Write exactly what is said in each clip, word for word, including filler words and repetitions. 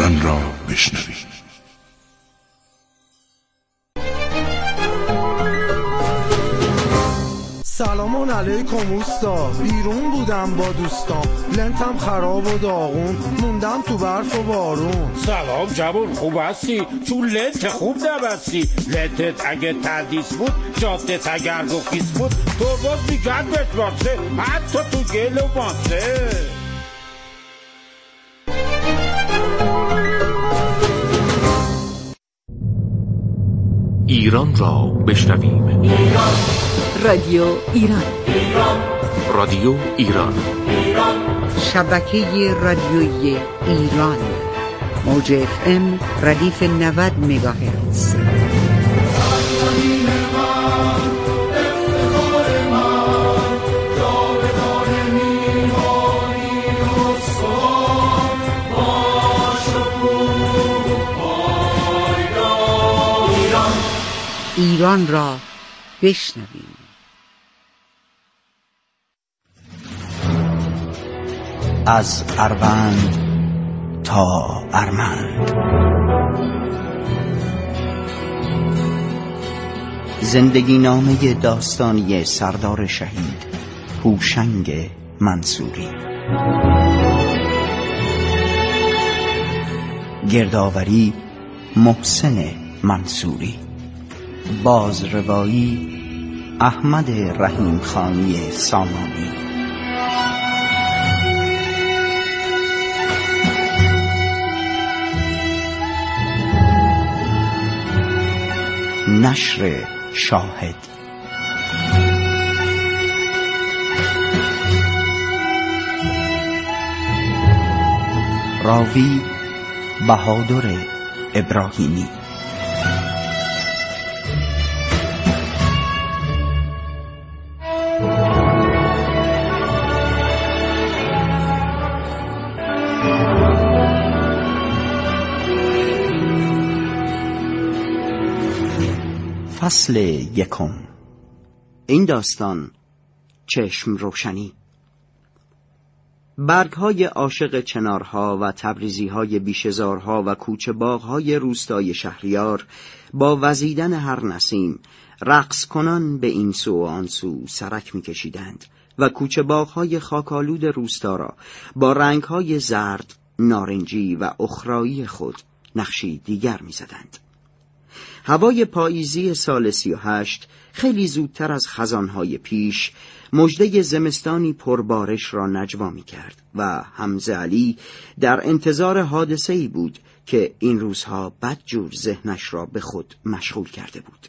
ایران را بشنوید. سلام علیکم اوستا، بیرون بودم با دوستام، لنتم خراب و داغون، موندم تو برف و بارون. سلام جوون، خوب هستی؟ چون لنت خوب نبستی. لنتت اگه تردیس بود، جادت اگر گفیس بود، تو باز میگن بتواسه، حتی تو گل و ماسه. ایران را بشنویم. ایران رادیو ایران. ایران رادیو ایران. ایران شبکه رادیویی ایران. موج اف ام ردیف نود مگاهرتز. ایران را بشنویم. از اروند تا ارمند، زندگی نامه داستانی سردار شهید هوشنگ منصوری. گردآوری محسن منصوری. بازروایی احمد رحیم خانی سامانی. نشر شاهد. راوی بهادر ابراهیمی. فصل یکم. این داستان چشم روشنی. برگ‌های عاشق چنارها و تبریزی‌های بیشه‌زارها و کوچه باغ‌های روستای شهریار با وزیدن هر نسیم رقص کنان به این سو و آن سو سرک می‌کشیدند و کوچه باغ‌های خاکالود روستا را با رنگ‌های زرد، نارنجی و اخرایی خود نقشی دیگر می‌زدند. هوای پاییزی سال سی و هشت خیلی زودتر از خزانهای پیش مژده زمستانی پربارش را نجوا می کرد و حمزه علی در انتظار حادثه‌ای بود که این روزها بدجور ذهنش را به خود مشغول کرده بود.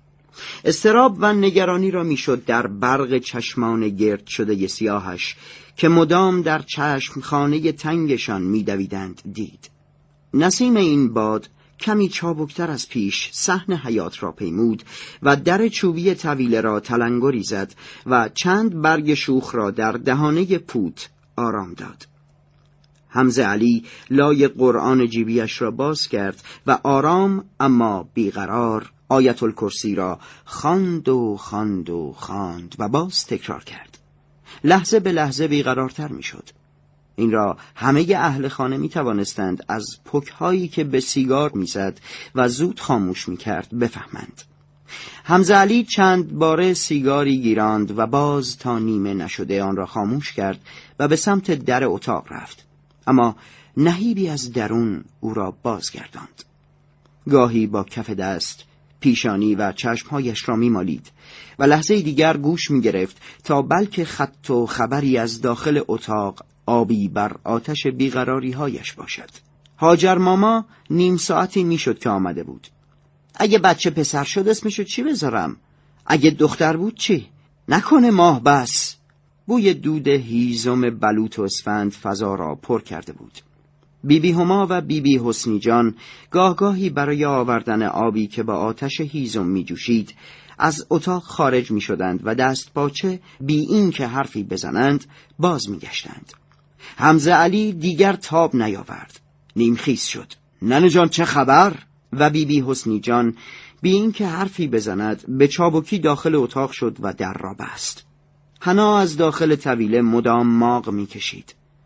اضطراب و نگرانی را میشد در برق چشمان گرد شده سیاهش که مدام در چشم خانه تنگشان می‌دویدند دید. نسیم این باد کمی چابکتر از پیش صحن حیات را پیمود و در چوبی طویل را تلنگری زد و چند برگ شوخ را در دهانه پوت آرام داد. حمزه علی لای قرآن جیبیش را باز کرد و آرام اما بیقرار آیت الکرسی را خواند و خواند و خواند و باز تکرار کرد. لحظه به لحظه بیقرارتر می شد. این را همه اهل خانه می توانستند از پکهایی که به سیگار می زد و زود خاموش می کرد بفهمند. حمزه علی چند باره سیگاری گیراند و باز تا نیمه نشده آن را خاموش کرد و به سمت در اتاق رفت، اما نهیبی از درون او را بازگرداند. گاهی با کف دست پیشانی و چشمهایش را می مالید و لحظه دیگر گوش می گرفت تا بلکه خط و خبری از داخل اتاق آبی بر آتش بیقراری هایش باشد. هاجر ماما نیم ساعتی می شد که آمده بود. اگه بچه پسر شد اسمشو چی بذارم؟ اگه دختر بود چی؟ نکنه ماه بس؟ بوی دود هیزم بلوط و اسفند فضا را پر کرده بود. بی بی هما و بی بی حسنی جان گاه گاهی برای آوردن آبی که با آتش هیزم می جوشید از اتاق خارج می شدند و دست پاچه بی این که حرفی بزنند باز می گشتند. حمزه علی دیگر تاب نیاورد. نیمخیز شد. ننه جان چه خبر؟ و بی بی حسنی جان بی این که حرفی بزند به چابکی داخل اتاق شد و در را بست. حنا از داخل طویله مدام ماغ می کشید.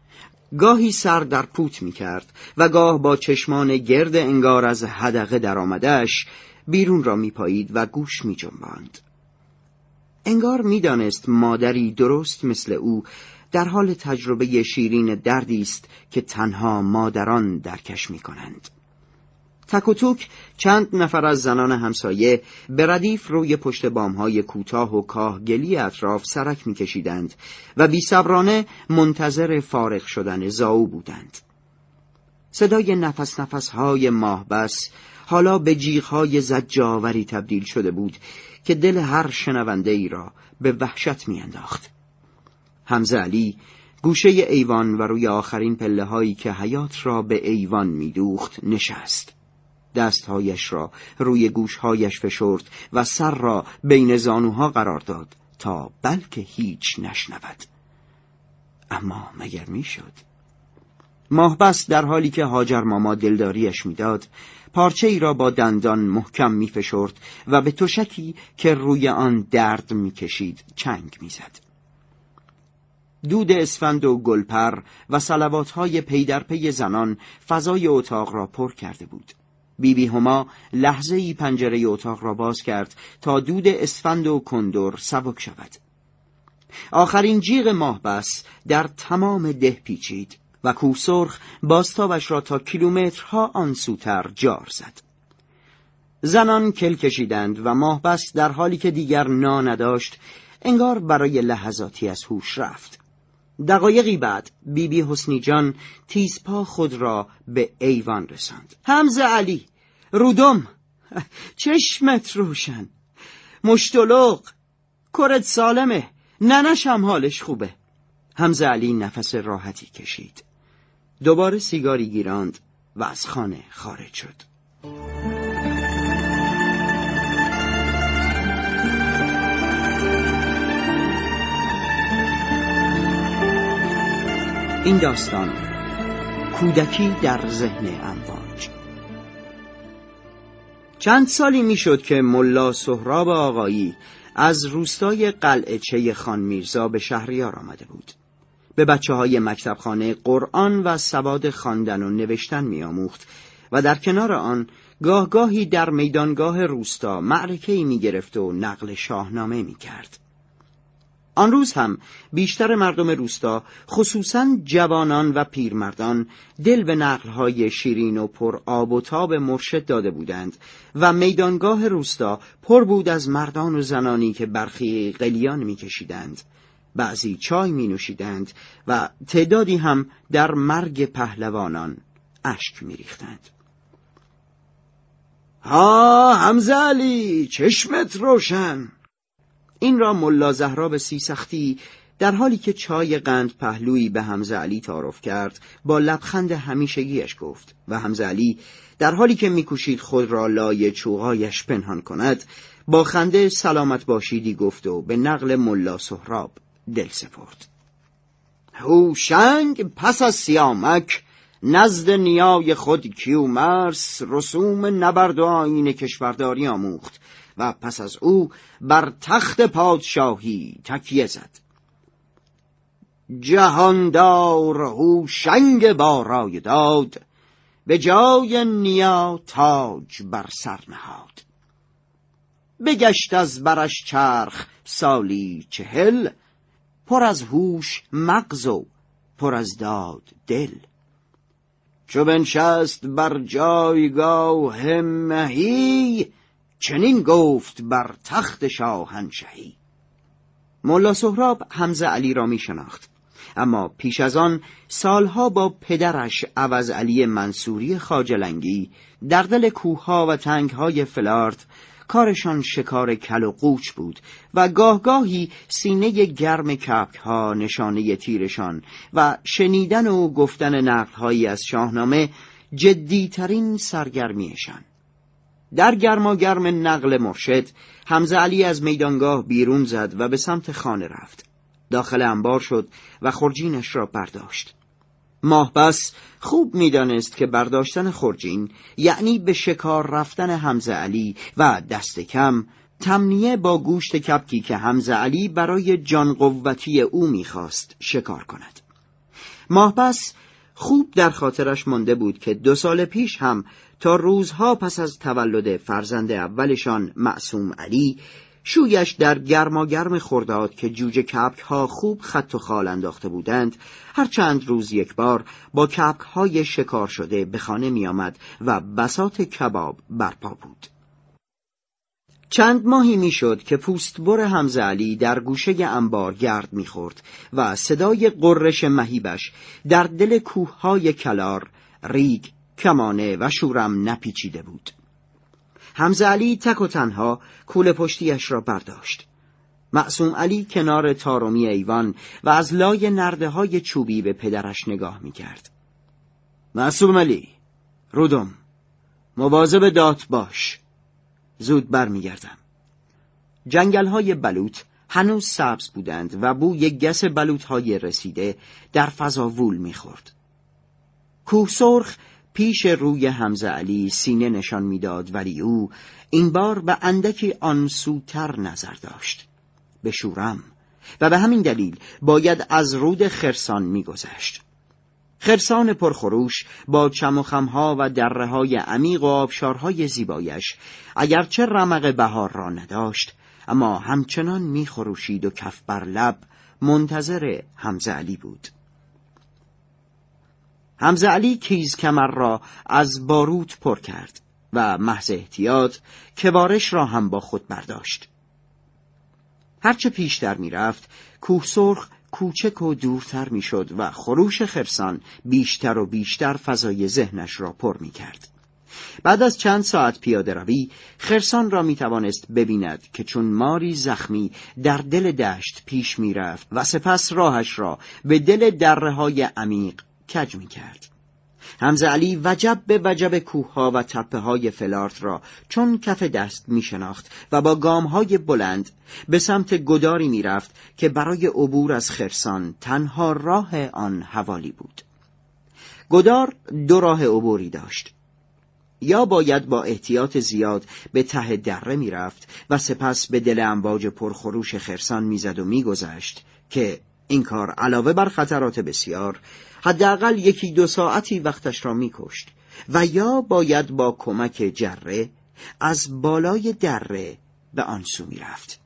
گاهی سر در پوت می کرد و گاه با چشمان گرد انگار از حدقه در آمدهش بیرون را می پایید و گوش می جنباند. انگار می دانست مادری درست مثل او در حال تجربه شیرین دردی است که تنها مادران درکش می کنند. تک و توک چند نفر از زنان همسایه به ردیف روی پشت بامهای کوتاه و کاهگلی اطراف سرک می کشیدند و بی‌صبرانه منتظر فارغ شدن زاو بودند. صدای نفس نفسهای ماهبس حالا به جیغهای زجرآوری تبدیل شده بود که دل هر شنونده ای را به وحشت می انداخت. حمزه علی گوشه ایوان و روی آخرین پله هایی که حیات را به ایوان می دوخت نشست. دستهایش را روی گوشهایش فشرد و سر را بین زانوها قرار داد تا بلکه هیچ نشنود. اما مگر می شد؟ ماهبس در حالی که هاجر ماما دلداریش می داد پارچه ای را با دندان محکم می فشرد و به تشکی که روی آن درد می کشید چنگ می زد. دود اسفند و گلپر و صلواتهای پی در پی زنان فضای اتاق را پر کرده بود. بی بی هما لحظه ای پنجره اتاق را باز کرد تا دود اسفند و کندر سبک شود. آخرین جیغ ماهبس در تمام ده پیچید و کوه سرخ بازتابش را تا کیلومترها آن سوتر جار زد. زنان کل کشیدند و ماهبس در حالی که دیگر نا نداشت انگار برای لحظاتی از هوش رفت. دقایقی بعد بی بی حسنی جان تیزپا خود را به ایوان رساند. حمزه علی، رودم، چشمت روشن، مشتلق، کرت سالمه، ننش هم حالش خوبه. حمزه علی نفس راحتی کشید. دوباره سیگاری گیراند و از خانه خارج شد. این داستان کودکی در ذهن امواج. چند سالی میشد که ملا سهراب آقایی از روستای قلعه‌چه خان میرزا به شهریار آمده بود. به بچه های مکتبخانه قرآن و سواد خواندن و نوشتن میآموخت و در کنار آن گاه گاهی در میدانگاه روستا معرکه‌ای میگرفت و نقل شاهنامه میکرد. آن روز هم بیشتر مردم روستا، خصوصاً جوانان و پیرمردان، دل به نقل‌های شیرین و پر آب و تاب مرشد داده بودند و میدانگاه روستا پر بود از مردان و زنانی که برخی قلیان می‌کشیدند، بعضی چای می‌نوشیدند و تعدادی هم در مرگ پهلوانان اشک می‌ریختند. ها حمزه علی، چشمت روشن. این را ملا زهرا به سی سختی در حالی که چای قند پهلویی به حمزه علی تعارف کرد با لبخند همیشگیش گفت و حمزه علی در حالی که میکوشید خود را لای چوغایش پنهان کند با خنده سلامت باشیدی گفت و به نقل ملا سهراب دل سپرد. هوشنگ پس از سیامک نزد نیای خود کیومرث رسوم نبرد و آیین کشورداری آموخت و پس از او بر تخت پادشاهی تکیه زد. جهاندار هوشنگ با رای داد به جای نیا تاج بر سر نهاد. بگشت از برش چرخ سالی چهل پر از هوش مغز و پر از داد دل. چو بنشست بر جایگاه مهی چنین گفت بر تخت شاهنشهی. ملا سهراب حمزه علی را می شناخت، اما پیش از آن سالها با پدرش عوض علی منصوری خواجلنگی در دل کوهها و تنگهای فلارت کارشان شکار کل و قوچ بود و گاه گاهی سینه گرم کبکها نشانه تیرشان و شنیدن و گفتن نقلهایی از شاهنامه جدیترین سرگرمیشان. در گرما گرم نقل مرشد حمزه علی از میدانگاه بیرون زد و به سمت خانه رفت. داخل انبار شد و خرجینش را برداشت. ماهبس خوب میدانست که برداشتن خرجین یعنی به شکار رفتن حمزه علی و دست کم تمنیه با گوشت کبکی که حمزه علی برای جان قوتی او میخواست شکار کند. ماهبس خوب در خاطرش مانده بود که دو سال پیش هم تا روزها پس از تولد فرزند اولشان معصوم علی شویش در گرماگرم خرداد که جوجه کپک ها خوب خط و خال انداخته بودند هر چند روز یک بار با کپک های شکار شده به خانه می آمد و بساط کباب برپا بود. چند ماهی می شد که پوستبر حمزه علی در گوشه انبار گرد می خورد و صدای قررش مهیبش در دل کوه های کلار، ریگ، کمانه و شورم نپیچیده بود. حمزه علی تک و تنها کوله پشتیش را برداشت. معصوم علی کنار تارومی ایوان و از لای نرده های چوبی به پدرش نگاه می کرد. معصوم علی، رودم، مواظب دات باش. زود بر می گردم. جنگل های بلوط هنوز سبز بودند و بوی گس بلوط های رسیده در فضا وول می خورد. کوه سرخ پیش روی حمزه علی سینه نشان میداد، ولی او این بار به اندکی آن سوتر نظر داشت، به شورم، و به همین دلیل باید از رود خرسان میگذشت. خرسان پرخروش با چم و خمها و دره های عمیق و آبشارهای زیبایش اگرچه رمق بهار را نداشت اما همچنان میخروشید و کف بر لب منتظر حمزه علی بود. حمزه علی کیز کمر را از باروت پر کرد و محض احتیاط کبارش را هم با خود برداشت. هرچه پیشتر می رفت کوه سرخ کوچک و دورتر می شد و خروش خرسان بیشتر و بیشتر فضای ذهنش را پر می کرد. بعد از چند ساعت پیاده روی خرسان را می توانست ببیند که چون ماری زخمی در دل دشت پیش می رفت و سپس راهش را به دل دره های عمیق کج می کرد. حمزه علی وجب به وجب کوهها و تپه های فلارت را چون کف دست می شناخت و با گام های بلند به سمت گداری می رفت که برای عبور از خرسان تنها راه آن حوالی بود. گدار دو راه عبوری داشت. یا باید با احتیاط زیاد به ته دره می رفت و سپس به دل امواج پرخروش خرسان می زد و می گذشت که این کار علاوه بر خطرات بسیار حداقل یکی دو ساعتی وقتش را می کشت، و یا باید با کمک جره از بالای دره به آن سو می رفت.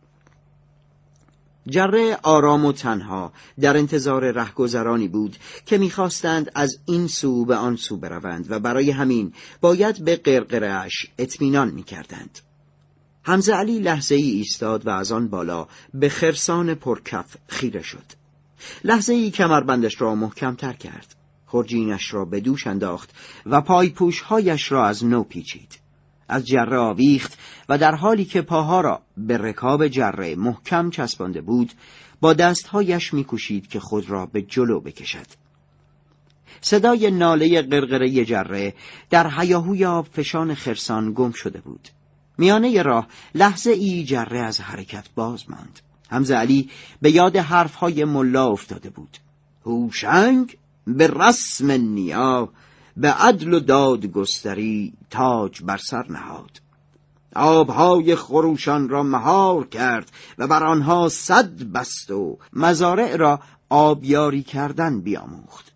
جره آرام و تنها در انتظار رهگذرانی بود که می‌خواستند از این سو به آن سو بروند و برای همین باید به قرقره‌اش اطمینان می‌کردند. حمزه علی لحظه‌ای ایستاد و از آن بالا به خرسان پرکف خیره شد. لحظه‌ای کمربندش را محکم‌تر کرد، خرجینش را به دوش انداخت و پای پوش‌هایش را از نو پیچید. از جره آویخت و در حالی که پاها را به رکاب جره محکم چسبانده بود با دستهایش می‌کوشید که خود را به جلو بکشد. صدای ناله قرقره جره در هیاهوی آبفشان خرسان گم شده بود. میانه راه لحظه ای جره از حرکت باز ماند. حمزه علی به یاد حرفهای ملا افتاده بود. هوشنگ به رسم نیا به عدل و دادگستری تاج بر سر نهاد. آبهای خروشان را مهار کرد و بر آنها سد بست و مزارع را آبیاری کردن بیاموخت.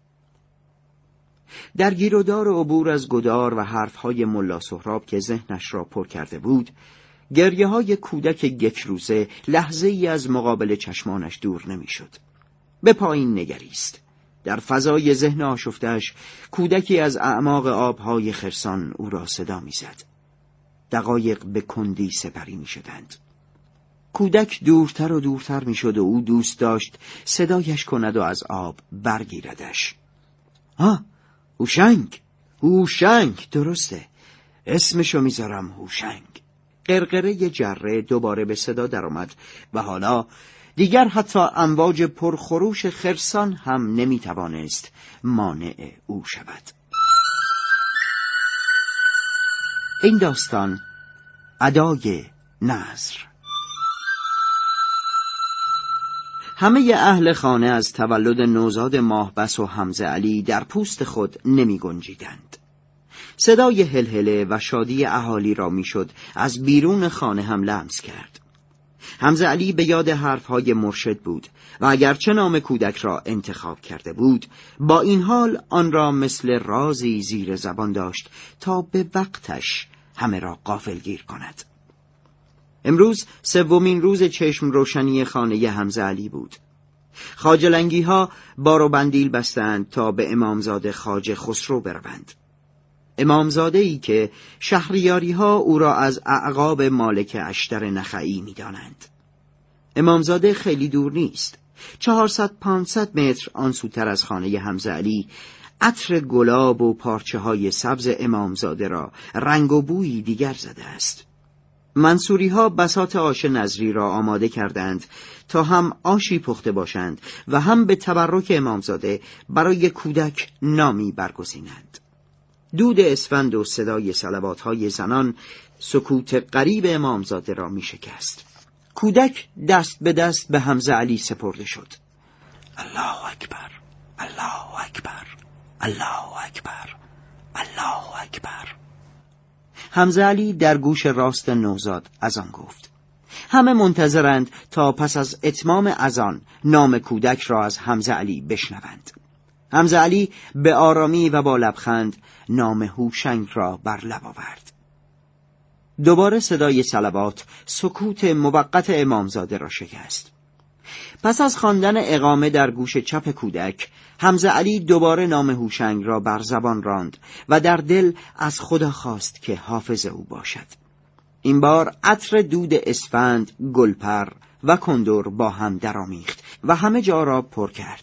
در گیرودار عبور از گدار و حرفهای ملا سهراب که ذهنش را پر کرده بود، گریه های کودک یک روزه لحظه ای از مقابل چشمانش دور نمی شد. به پایین نگریست. در فضای ذهن آشفتش کودکی از اعماق آبهای خرسان او را صدا می زد. دقایق به کندی سپری می شدند. کودک دورتر و دورتر می شد و او دوست داشت صدایش کند و از آب برگیردش. آه، هوشنگ، هوشنگ، درسته، اسمشو میذارم هوشنگ. قرقره جره دوباره به صدا در آمد و حالا دیگر حتی امواج پرخروش خرسان هم نمیتوانست مانع او شود. این داستان ادای نظر. همه اهل خانه از تولد نوزاد ماهبس و حمزه علی در پوست خود نمی گنجیدند. صدای هلهله و شادی اهالی را میشد از بیرون خانه هم لمس کرد. حمزه علی به یاد حرفهای مرشد بود و اگرچه نام کودک را انتخاب کرده بود، با این حال آن را مثل رازی زیر زبان داشت تا به وقتش همه را غافلگیر کند. امروز سومین روز چشم روشنی خانه حمزه علی بود. خواجه‌لنگی ها بار و بندیل بستند تا به امامزاده خواجه خسرو بروند. امامزاده ای که شهریاری ها او را از اعقاب مالک اشتر نخعی می دانند. امامزاده خیلی دور نیست. چهارصد پانصد متر آن سوتر از خانه حمزه علی عطر گلاب و پارچه های سبز امامزاده را رنگ و بویی دیگر زده است. منصوری ها بساط آش نظری را آماده کردند تا هم آشی پخته باشند و هم به تبرک امامزاده برای کودک نامی برگزینند. دود اسفند و صدای صلوات های زنان سکوت غریب امامزاده را می شکست. کودک دست به دست به حمزه علی سپرده شد. الله اکبر، الله اکبر، الله اکبر، الله اکبر. حمزه علی در گوش راست نوزاد اذان گفت. همه منتظرند تا پس از اتمام اذان نام کودک را از حمزه علی بشنوند. حمزه علی به آرامی و با لبخند نام هوشنگ را بر لب آورد. دوباره صدای صلوات سکوت موقت امامزاده را شکست. پس از خواندن اقامه در گوش چپ کودک، حمزه علی دوباره نام هوشنگ را بر زبان راند و در دل از خدا خواست که حافظ او باشد. این بار عطر دود اسفند، گلپر و کندر با هم درآمیخت و همه جا را پر کرد.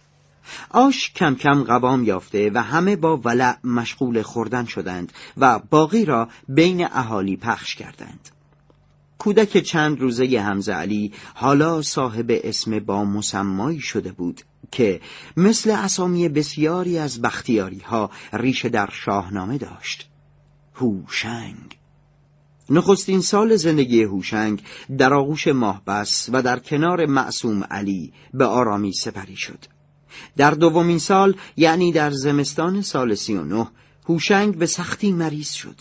آش کم کم قوام یافته و همه با ولع مشغول خوردن شدند و باقی را بین اهالی پخش کردند. کودک چند روزه حمزه علی حالا صاحب اسم با مسمایی شده بود که مثل اسامی بسیاری از بختیاری ها ریشه در شاهنامه داشت. هوشنگ. نخستین سال زندگی هوشنگ در آغوش ماهبس و در کنار معصوم علی به آرامی سپری شد. در دومین سال، یعنی در زمستان سال سی و نه، هوشنگ به سختی مریض شد.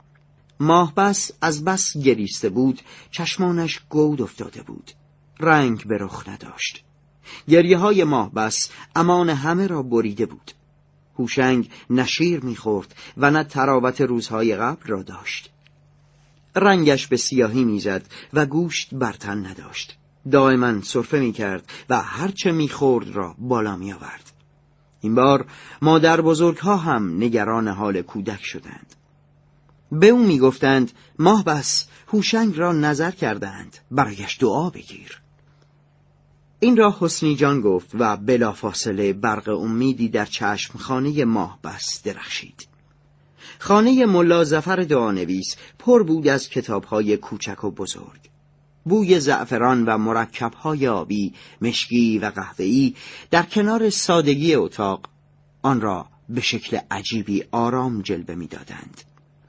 ماهبس از بس گریسته بود، چشمانش گود افتاده بود، رنگ به رخ نداشت. گریه های ماهبس امان همه را بریده بود. هوشنگ نه شیر می‌خورد و نه تراوت روزهای قبل را داشت. رنگش به سیاهی میزد و گوشت بر تن نداشت. دائما سرفه می کرد و هرچه می خورد را بالا می آورد. این بار مادر بزرگها هم نگران حال کودک شدند. به او می گفتند ماهبس هوشنگ را نظر کردند، برایش دعا بگیر. این را حسنی جان گفت و بلافاصله برق امیدی در چشم خانه ماهبس درخشید. خانه ملا ظفر دعانویس پر بود از کتابهای کوچک و بزرگ. بوی زعفران و مرکب‌های آبی، مشکی و قهوه‌ای در کنار سادگی اتاق آن را به شکل عجیبی آرام جلوه می‌دادند.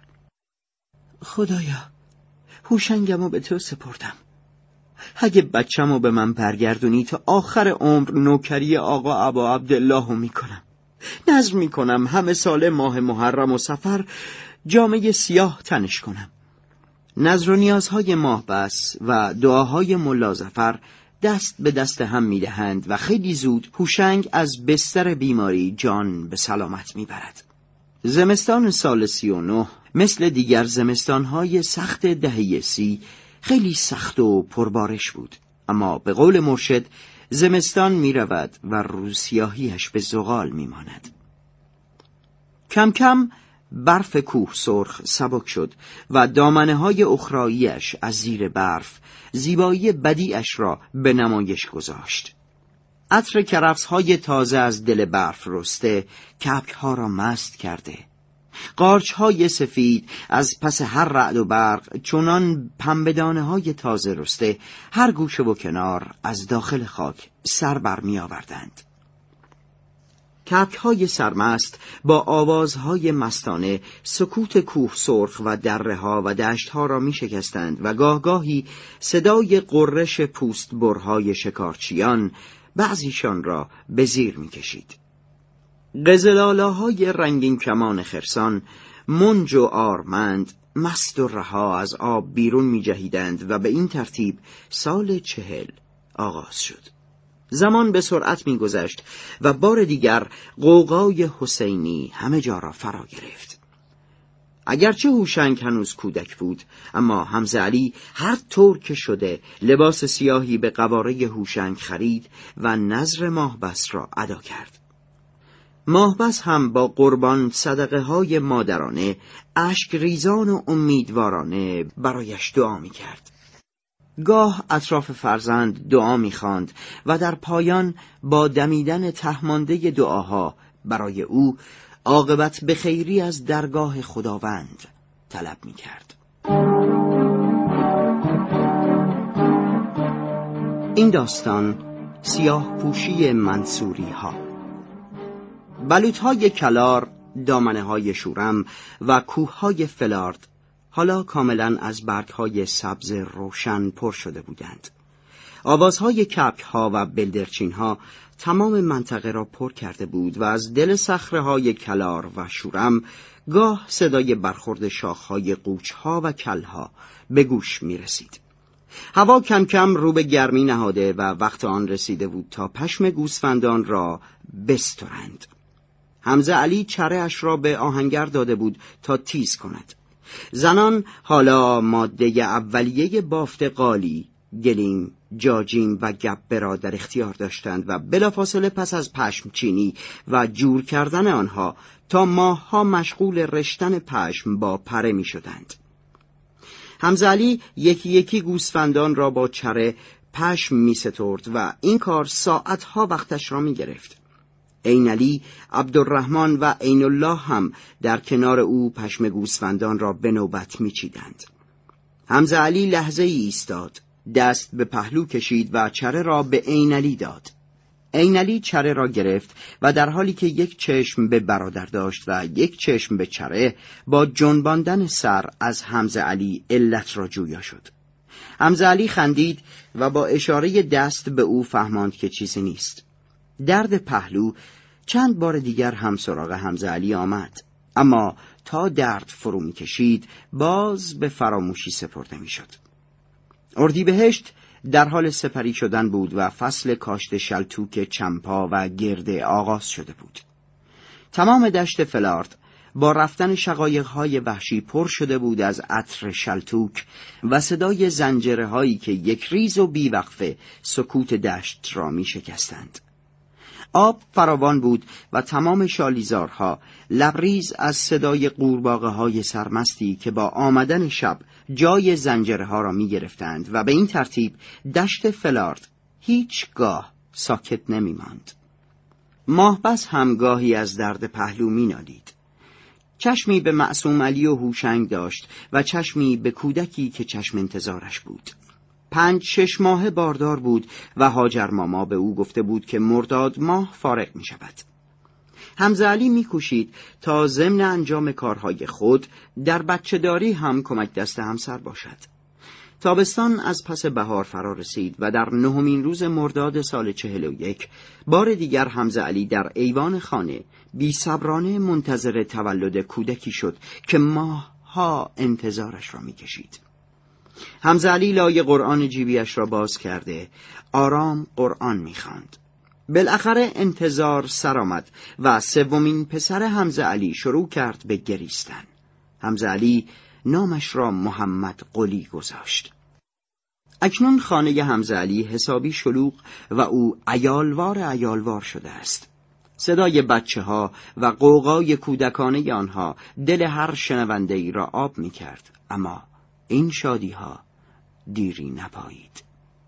خدایا، هوشنگمو به تو سپردم. اگه بچه‌مو به من برگردونی تا آخر عمر نوکری آقا ابا عبداللهو میکنم. نذر میکنم همه سال ماه محرم و صفر جامه سیاه تنش کنم. نذر و نیازهای ماهبس و دعاهای ملا ظفر دست به دست هم میدهند و خیلی زود هوشنگ از بستر بیماری جان به سلامت میبرد. زمستان سال سی و نه مثل دیگر زمستانهای سخت دهه سی خیلی سخت و پربارش بود، اما به قول مرشد زمستان می رود و روسیاهیش به زغال می ماند. کم کم برف کوه سرخ سبک شد و دامنه های اخراییش از زیر برف زیبایی بدیعش را به نمایش گذاشت. عطر کرفس های تازه از دل برف رسته کبک ها را مست کرده. قارچ های سفید از پس هر رعد و برق چونان پنبه‌دانه های تازه رسته هر گوشه و کنار از داخل خاک سر بر می آوردند. کبک های سرمست با آوازهای مستانه سکوت کوه سرخ و دره ها و دشت ها را می شکستند و گاه گاهی صدای قررش پوست برهای شکارچیان بعضیشان را به زیر می کشید. قزلالاهای رنگین کمان خرسان منج و آرمند مست و رها از آب بیرون می جهیدند و به این ترتیب سال چهل آغاز شد. زمان به سرعت می گذشت و بار دیگر غوغای حسینی همه جا را فرا گرفت. اگرچه هوشنگ هنوز کودک بود، اما حمزه علی هر طور که شده لباس سیاهی به قواره هوشنگ خرید و نذر ماهبس را ادا کرد. ماهبس هم با قربان صدقه های مادرانه اشک ریزان و امیدوارانه برایش دعا می کرد. گاه اطراف فرزند دعا می خواند و در پایان با دمیدن تهمانده دعاها برای او عاقبت به خیری از درگاه خداوند طلب می کرد. این داستان سیاه پوشی منصوری ها. بلوط های کلار، دامنه های شورم و کوه های فلارد حالا کاملا از برگ های سبز روشن پر شده بودند. آوازهای کپک ها و بلدرچین ها تمام منطقه را پر کرده بود و از دل صخره های کلار و شورم گاه صدای برخورد شاخ های قوچ ها و کل ها به گوش می رسید. هوا کم کم رو به گرمی نهاده و وقت آن رسیده بود تا پشم گوسفندان را بسترند. حمزه علی چره اش را به آهنگر داده بود تا تیز کند. زنان حالا ماده اولیه بافت قالی، گلیم، جاجیم و گبه را در اختیار داشتند و بلافاصله پس از پشم چینی و جور کردن آنها تا ماهها مشغول رشتن پشم با پره می شدند. حمزه علی یکی یکی گوسفندان را با چره پشم می سترد و این کار ساعتها وقتش را می گرفت. عین علی، عبدالرحمن و عین الله هم در کنار او پشم گوسفندان را به نوبت می چیدند. حمزه علی لحظه ای ایستاد، دست به پهلو کشید و چره را به عین علی داد. عین علی چره را گرفت و در حالی که یک چشم به برادر داشت و یک چشم به چره، با جنباندن سر از حمزه علی علت را جویا شد. حمزه علی خندید و با اشاره دست به او فهماند که چیزی نیست. درد پهلو چند بار دیگر هم سراغ حمزه علی آمد، اما تا درد فرو می کشید باز به فراموشی سپرده می شد. اردیبهشت در حال سپری شدن بود و فصل کاشت شلتوک چمپا و گرده آغاز شده بود. تمام دشت فلارد با رفتن شقایق‌های وحشی پر شده بود از عطر شلتوک و صدای زنجره هایی که یک ریز و بیوقفه سکوت دشت را می شکستند. آب فراوان بود و تمام شالیزارها لبریز از صدای قورباغه های سرمستی که با آمدن شب جای زنجره ها را می گرفتند و به این ترتیب دشت فلارد هیچگاه ساکت نمی ماند. ماهبس هم گاهی از درد پهلو می نالید. چشمی به معصوم علی و هوشنگ داشت و چشمی به کودکی که چشم انتظارش بود. پنج شش ماه باردار بود و هاجر ماما به او گفته بود که مرداد ماه فارغ می شود. حمزه علی می کوشید تا ضمن انجام کارهای خود در بچه‌داری هم کمک دست همسر باشد. تابستان از پس بهار فرا رسید و در نهمین روز مرداد سال چهل و یک بار دیگر حمزه علی در ایوان خانه بی صبرانه منتظر تولد کودکی شد که ماهها انتظارش را می کشید. حمزه علی لای قرآن جیبیش را باز کرده آرام قرآن می‌خواند. بالاخره انتظار سر آمد و سومین پسر حمزه علی شروع کرد به گریستن. حمزه علی نامش را محمد قلی گذاشت. اکنون خانه حمزه علی حسابی شلوغ و او عیالوار عیالوار شده است. صدای بچه ها و قوقای کودکانه آنها دل هر شنونده ای را آب می کرد، اما این شادی ها دیری نپایید.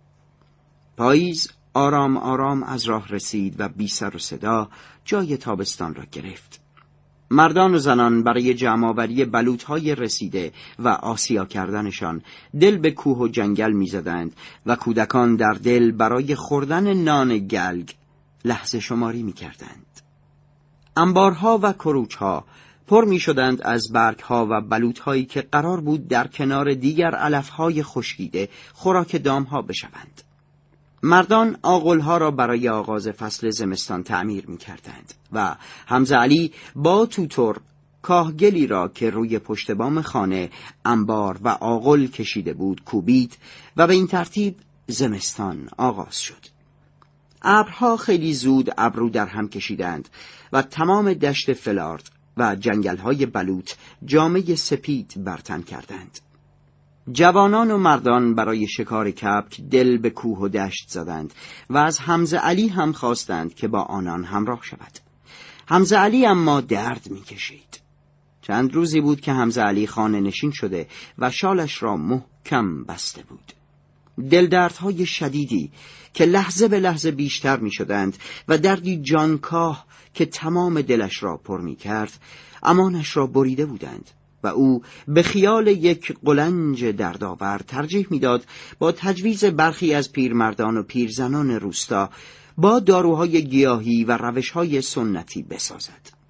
پاییز آرام آرام از راه رسید و بی سر و صدا جای تابستان را گرفت. مردان و زنان برای جمع‌آوری بلوط‌های رسیده و آسیا کردنشان دل به کوه و جنگل می‌زدند و کودکان در دل برای خوردن نان گلگ لحظه شماری می‌کردند. انبارها و کروچها پر می‌شدند از برگ‌ها و بلوط‌هایی که قرار بود در کنار دیگر علف‌های خشکیده خوراک دام‌ها بشوند. مردان آغل‌ها را برای آغاز فصل زمستان تعمیر می‌کردند و حمزه علی با توتر کاهگلی را که روی پشت بام خانه، انبار و آغل کشیده بود کوبید و به این ترتیب زمستان آغاز شد. ابرها خیلی زود ابرو در هم کشیدند و تمام دشت فلارد و جنگل‌های بلوط جامه سپید بر تن کردند. جوانان و مردان برای شکار کبک دل به کوه و دشت زدند و از حمزه علی هم خواستند که با آنان همراه شود. حمزه علی اما درد می‌کشید. چند روزی بود که حمزه علی خانه نشین شده و شالش را محکم بسته بود. دلدردهای شدیدی که لحظه به لحظه بیشتر می‌شدند و دردی جانکاه که تمام دلش را پر می‌کرد، امانش را بریده بودند و او به خیال یک قلنج دردآور ترجیح می‌داد با تجویز برخی از پیرمردان و پیرزنان روستا با داروهای گیاهی و روش‌های سنتی بسازد.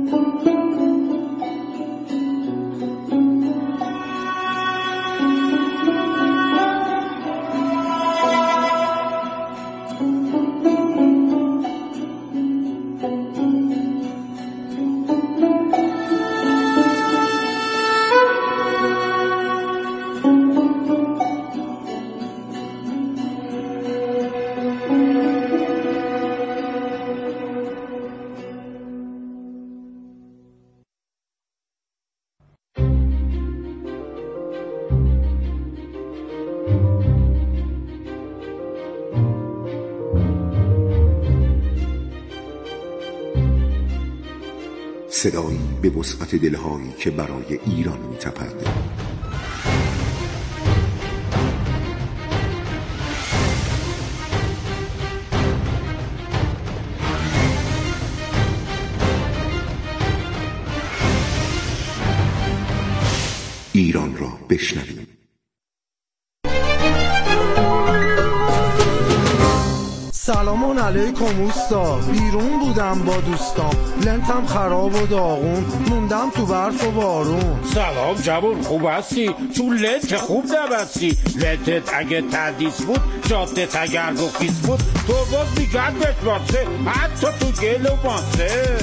صدایی به وسعت دلهایی که برای ایران می‌تپد. ایران را بشنویم. سلامون علیکم اوستا، بیرون بودم با دوستام، لنتم خراب و داغون، موندم تو برف و بارون. سلام جوون، خوب هستی؟ چون لنت خوب نبستی. لنتت اگه تدیس بود، جادت اگر گفیس بود، تو باز میگرد بشماسه، حتی تو گل و ماسه.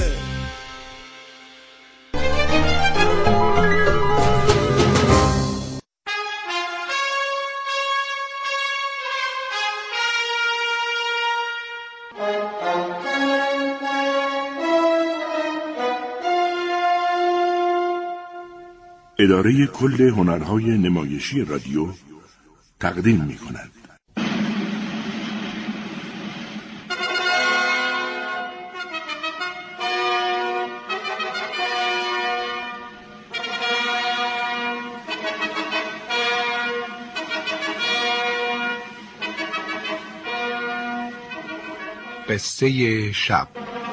اداره کل هنرهای نمایشی رادیو تقدیم می کند. قصه شب.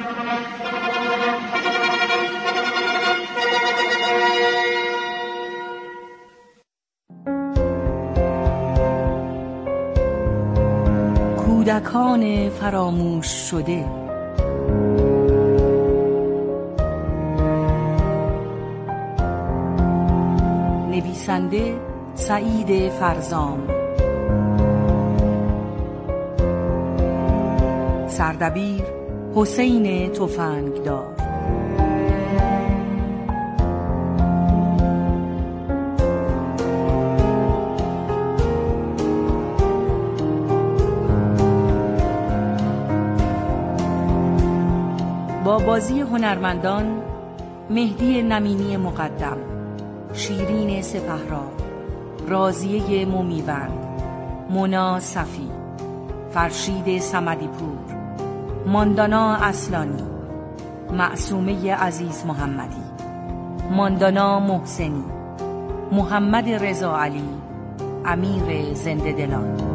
کودکان فراموش شده. نویسنده سعید فرزام، سردبیر حسین تفنگدار. با بازی هنرمندان مهدی نمینی مقدم، شیرین سپهرا، راضیه مومیوند، مونا صفی، فرشید صمدی پور، ماندانا اصلانی، معصومه عزیز محمدی، ماندانا محسنی، محمد رضا علی، امیر زنده دلان.